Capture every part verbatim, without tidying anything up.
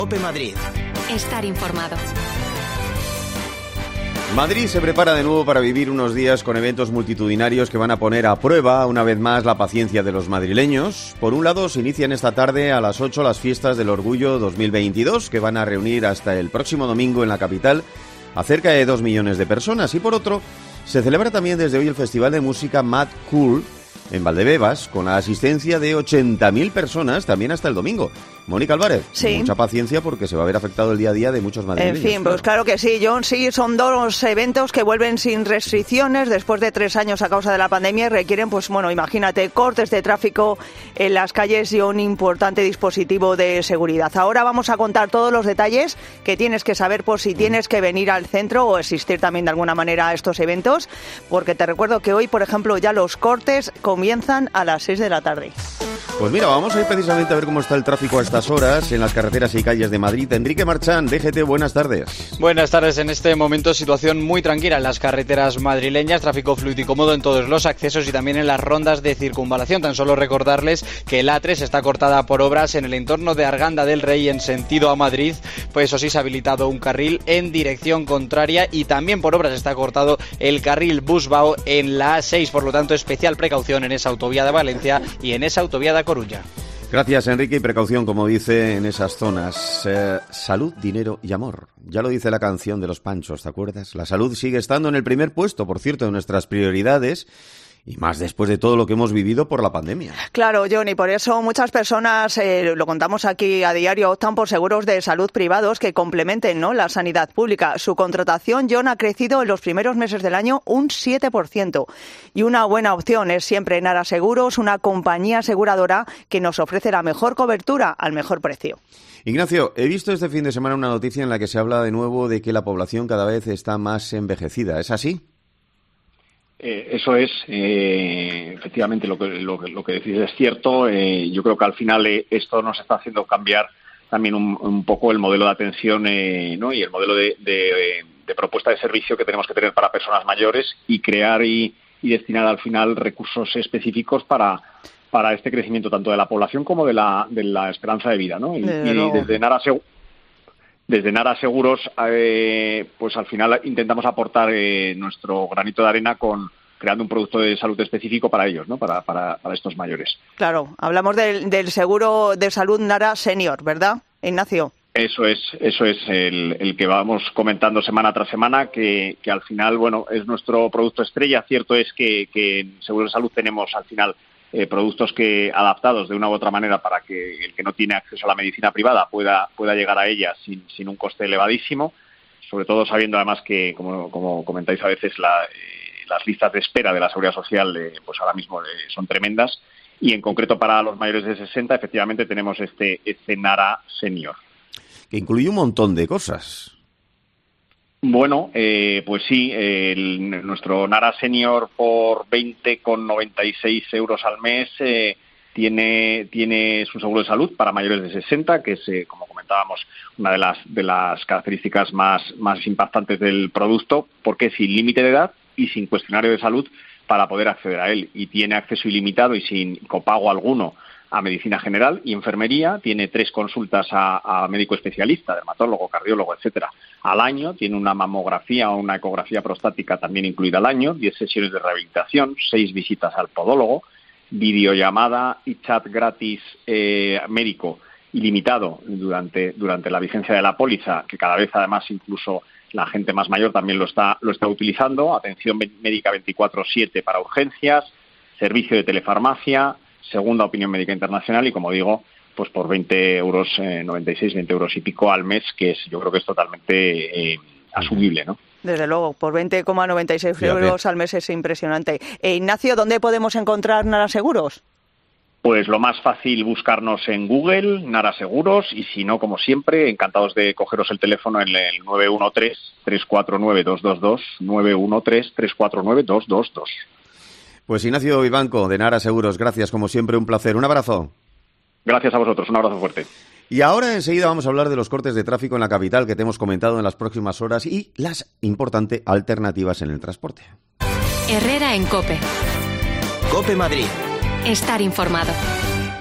COPE Madrid. Estar informado. Madrid se prepara de nuevo para vivir unos días con eventos multitudinarios que van a poner a prueba una vez más la paciencia de los madrileños. Por un lado, se inician esta tarde a las ocho las fiestas del Orgullo dos mil veintidós, que van a reunir hasta el próximo domingo en la capital a cerca de dos millones de personas. Y por otro, se celebra también desde hoy el Festival de Música Mad Cool en Valdebebas, con la asistencia de ochenta mil personas también hasta el domingo. Mónica Álvarez, sí. Mucha paciencia porque se va a ver afectado el día a día de muchos madrileños. En fin, pues claro que sí, John, sí, son dos eventos que vuelven sin restricciones después de tres años a causa de la pandemia y requieren, pues bueno, imagínate, cortes de tráfico en las calles y un importante dispositivo de seguridad. Ahora vamos a contar todos los detalles que tienes que saber por si tienes que venir al centro o asistir también de alguna manera a estos eventos, porque te recuerdo que hoy, por ejemplo, ya los cortes comienzan a las seis de la tarde. Pues mira, vamos a ir precisamente a ver cómo está el tráfico a estas horas en las carreteras y calles de Madrid. Enrique Marchán, D G T, buenas tardes. Buenas tardes. En este momento situación muy tranquila en las carreteras madrileñas, tráfico fluido y cómodo en todos los accesos y también en las rondas de circunvalación. Tan solo recordarles que el A tres está cortada por obras en el entorno de Arganda del Rey en sentido a Madrid, pues eso sí se ha habilitado un carril en dirección contraria y también por obras está cortado el carril Busbao en la A seis, por lo tanto especial precaución en esa autovía de Valencia y en esa autovía de Coruña. Gracias, Enrique, y precaución, como dice, en esas zonas. Eh, salud, dinero y amor. Ya lo dice la canción de Los Panchos, ¿te acuerdas? La salud sigue estando en el primer puesto, por cierto, de nuestras prioridades. Y más después de todo lo que hemos vivido por la pandemia. Claro, Johnny, por eso muchas personas, eh, lo contamos aquí a diario, optan por seguros de salud privados que complementen, ¿no?, la sanidad pública. Su contratación, John, ha crecido en los primeros meses del año un siete por ciento. Y una buena opción es siempre Nara Seguros, una compañía aseguradora que nos ofrece la mejor cobertura al mejor precio. Ignacio, he visto este fin de semana una noticia en la que se habla de nuevo de que la población cada vez está más envejecida. ¿Es así? Eh, eso es, eh, efectivamente, lo que, lo, lo que decís es cierto. Eh, yo creo que al final eh, esto nos está haciendo cambiar también un, un poco el modelo de atención eh, ¿no? y el modelo de, de, de propuesta de servicio que tenemos que tener para personas mayores y crear y, y destinar al final recursos específicos para, para este crecimiento tanto de la población como de la, de la esperanza de vida, ¿no? Y, de y desde Nara Seguros. Desde Nara Seguros, eh, pues al final intentamos aportar eh, nuestro granito de arena con creando un producto de salud específico para ellos, ¿no? Para, para, para estos mayores. Claro, hablamos del, del seguro de salud Nara Senior, ¿verdad, Ignacio? Eso es, eso es el, el que vamos comentando semana tras semana, que, que al final, bueno, es nuestro producto estrella. Cierto es que, que en Seguro de Salud tenemos al final Eh, productos que adaptados de una u otra manera para que el que no tiene acceso a la medicina privada pueda pueda llegar a ella sin, sin un coste elevadísimo, sobre todo sabiendo además que, como, como comentáis a veces, la, eh, las listas de espera de la Seguridad Social eh, pues ahora mismo eh, son tremendas y en concreto para los mayores de sesenta efectivamente tenemos este, este Nara Senior. Que incluye un montón de cosas. Bueno, eh, pues sí, el, nuestro Nara Senior por veinte con noventa y seis euros al mes eh, tiene tiene su seguro de salud para mayores de sesenta, que es, eh, como comentábamos, una de las de las características más, más impactantes del producto, porque es sin límite de edad y sin cuestionario de salud para poder acceder a él. Y tiene acceso ilimitado y sin copago alguno a medicina general y enfermería, tiene tres consultas a, a médico especialista, dermatólogo, cardiólogo, etcétera, al año, tiene una mamografía o una ecografía prostática también incluida al año, diez sesiones de rehabilitación, seis visitas al podólogo, videollamada y chat gratis eh, médico ilimitado durante durante la vigencia de la póliza, que cada vez además incluso la gente más mayor también lo está lo está utilizando, atención médica veinticuatro siete para urgencias, servicio de telefarmacia, segunda opinión médica internacional y, como digo, pues por veinte euros, eh, noventa y seis, veinte euros y pico al mes, que es, yo creo que es totalmente eh, asumible, ¿no? Desde luego, por veinte coma noventa y seis euros al mes es impresionante. Eh, Ignacio, ¿dónde podemos encontrar Nara Seguros? Pues lo más fácil, buscarnos en Google, Nara Seguros, y si no, como siempre, encantados de cogeros el teléfono en el nueve uno tres, tres cuatro nueve, dos dos dos, nueve uno tres, tres cuatro nueve, dos dos dos. Pues Ignacio Vivanco, de Nara Seguros, gracias, como siempre, un placer. Un abrazo. Gracias a vosotros, un abrazo fuerte. Y ahora enseguida vamos a hablar de los cortes de tráfico en la capital que te hemos comentado en las próximas horas y las importantes alternativas en el transporte. Herrera en COPE. COPE Madrid. Estar informado.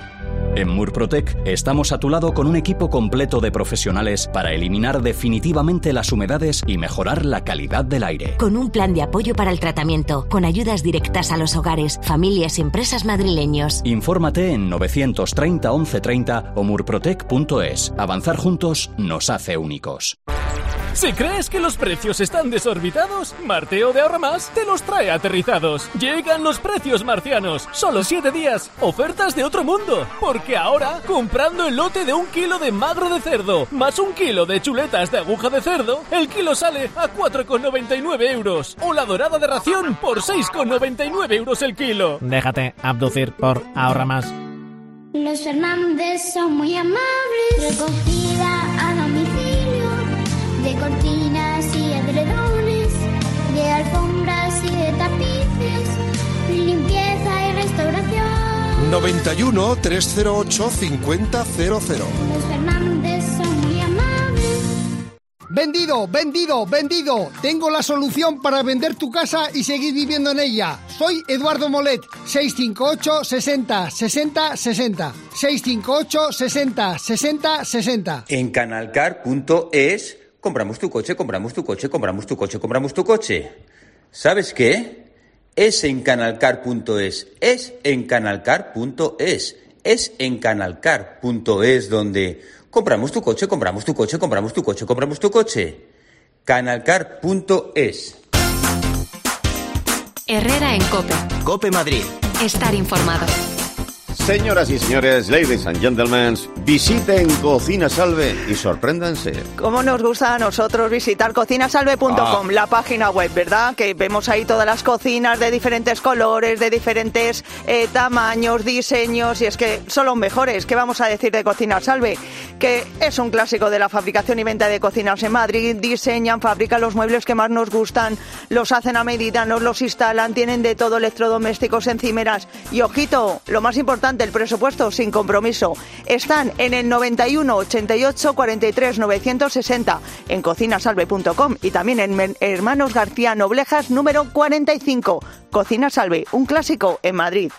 En Murprotec estamos a tu lado con un equipo completo de profesionales para eliminar definitivamente las humedades y mejorar la calidad del aire. Con un plan de apoyo para el tratamiento, con ayudas directas a los hogares, familias y empresas madrileños. Infórmate en novecientos treinta once treinta o murprotec punto es. Avanzar juntos nos hace únicos. Si crees que los precios están desorbitados, Marteo de Ahorra Más te los trae aterrizados. Llegan los precios marcianos. Solo siete días. Ofertas de otro mundo. Porque ahora, comprando el lote de un kilo de magro de cerdo más un kilo de chuletas de aguja de cerdo, el kilo sale a cuatro con noventa y nueve euros. O la dorada de ración por seis con noventa y nueve euros el kilo. Déjate abducir por Ahorra Más. Los Fernández son muy amables. Recogida a domicilio. De cortinas y edredones, de alfombras y de tapices, limpieza y restauración. noventa y uno, trescientos ocho, cincuenta cero cero. Los Fernández son muy amables. Vendido, vendido, vendido. Tengo la solución para vender tu casa y seguir viviendo en ella. Soy Eduardo Molet, seis cinco ocho, sesenta, sesenta, sesenta. seis cinco ocho, sesenta, sesenta, sesenta. En canalcar punto es compramos tu coche, compramos tu coche, compramos tu coche, compramos tu coche. ¿Sabes qué? Es en canalcar punto es. Es en canalcar punto es. Es en canalcar punto es donde compramos tu coche, compramos tu coche, compramos tu coche, compramos tu coche. canalcar punto es. Herrera en COPE. COPE Madrid. Estar informado. Señoras y señores, ladies and gentlemen, visiten Cocina Salve y sorpréndanse. Como nos gusta a nosotros visitar cocina salve punto com, ah. la página web, ¿verdad? Que vemos ahí todas las cocinas de diferentes colores, de diferentes eh, tamaños, diseños, y es que son los mejores. ¿Qué vamos a decir de Cocina Salve? Que es un clásico de la fabricación y venta de cocinas en Madrid. Diseñan, fabrican los muebles que más nos gustan, los hacen a medida, nos los instalan, tienen de todo, electrodomésticos, encimeras. Y ojito, lo más importante, el presupuesto sin compromiso. Están en el noventa y uno, ochenta y ocho, cuarenta y tres, novecientos sesenta en cocina salve punto com y también en Hermanos García Noblejas número cuarenta y cinco. Cocina Salve, un clásico en Madrid.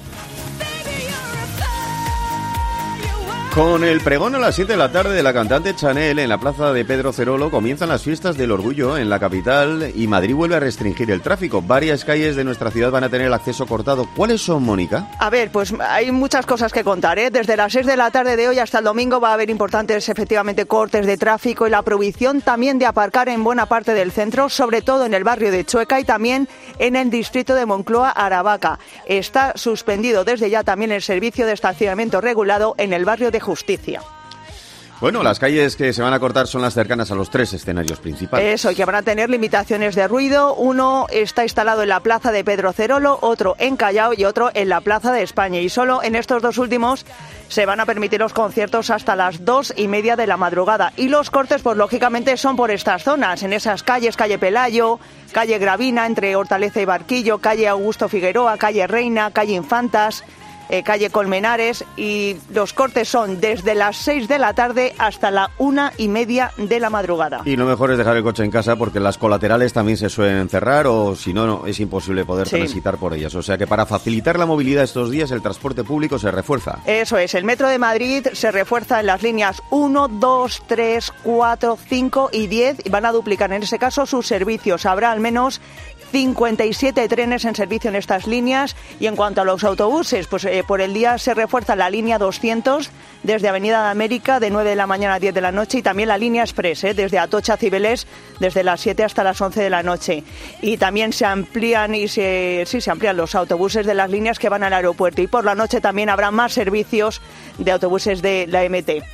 Con el pregón a las siete de la tarde de la cantante Chanel en la plaza de Pedro Cerolo comienzan las fiestas del orgullo en la capital y Madrid vuelve a restringir el tráfico. Varias calles de nuestra ciudad van a tener el acceso cortado. ¿Cuáles son, Mónica? A ver, pues hay muchas cosas que contar, ¿eh? Desde las seis de la tarde de hoy hasta el domingo va a haber importantes, efectivamente, cortes de tráfico y la prohibición también de aparcar en buena parte del centro, sobre todo en el barrio de Chueca y también en el distrito de Moncloa, Aravaca. Está suspendido desde ya también el servicio de estacionamiento regulado en el barrio de Justicia. Bueno, las calles que se van a cortar son las cercanas a los tres escenarios principales. Eso, y que van a tener limitaciones de ruido. Uno está instalado en la plaza de Pedro Cerolo, otro en Callao y otro en la plaza de España. Y solo en estos dos últimos se van a permitir los conciertos hasta las dos y media de la madrugada. Y los cortes, pues lógicamente, son por estas zonas, en esas calles, calle Pelayo, calle Gravina, entre Hortaleza y Barquillo, calle Augusto Figueroa, calle Reina, calle Infantas, Eh, calle Colmenares, y los cortes son desde las seis de la tarde hasta la una y media de la madrugada. Y lo mejor es dejar el coche en casa porque las colaterales también se suelen cerrar o si no, no es imposible poder sí. transitar por ellas. O sea que para facilitar la movilidad estos días el transporte público se refuerza. Eso es, el Metro de Madrid se refuerza en las líneas uno, dos, tres, cuatro, cinco y diez y van a duplicar en ese caso sus servicios. Habrá al menos cincuenta y siete trenes en servicio en estas líneas. Y en cuanto a los autobuses, pues eh, por el día se refuerza la línea doscientos desde Avenida de América de nueve de la mañana a diez de la noche y también la línea Express eh, desde Atocha a Cibeles desde las siete hasta las once de la noche. Y también se amplían y se, sí, se amplían los autobuses de las líneas que van al aeropuerto y por la noche también habrá más servicios de autobuses de la M T.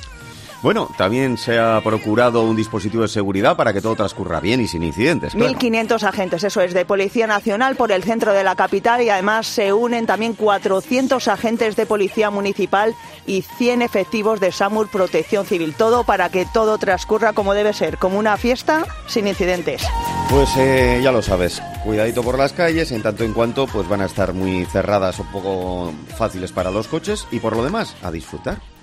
Bueno, también se ha procurado un dispositivo de seguridad para que todo transcurra bien y sin incidentes. Claro. mil quinientos agentes, eso es, de Policía Nacional por el centro de la capital y además se unen también cuatrocientos agentes de Policía Municipal y cien efectivos de SAMUR Protección Civil. Todo para que todo transcurra como debe ser, como una fiesta sin incidentes. Pues eh, ya lo sabes, cuidadito por las calles, en tanto en cuanto pues van a estar muy cerradas, un poco fáciles para los coches y por lo demás, a disfrutar.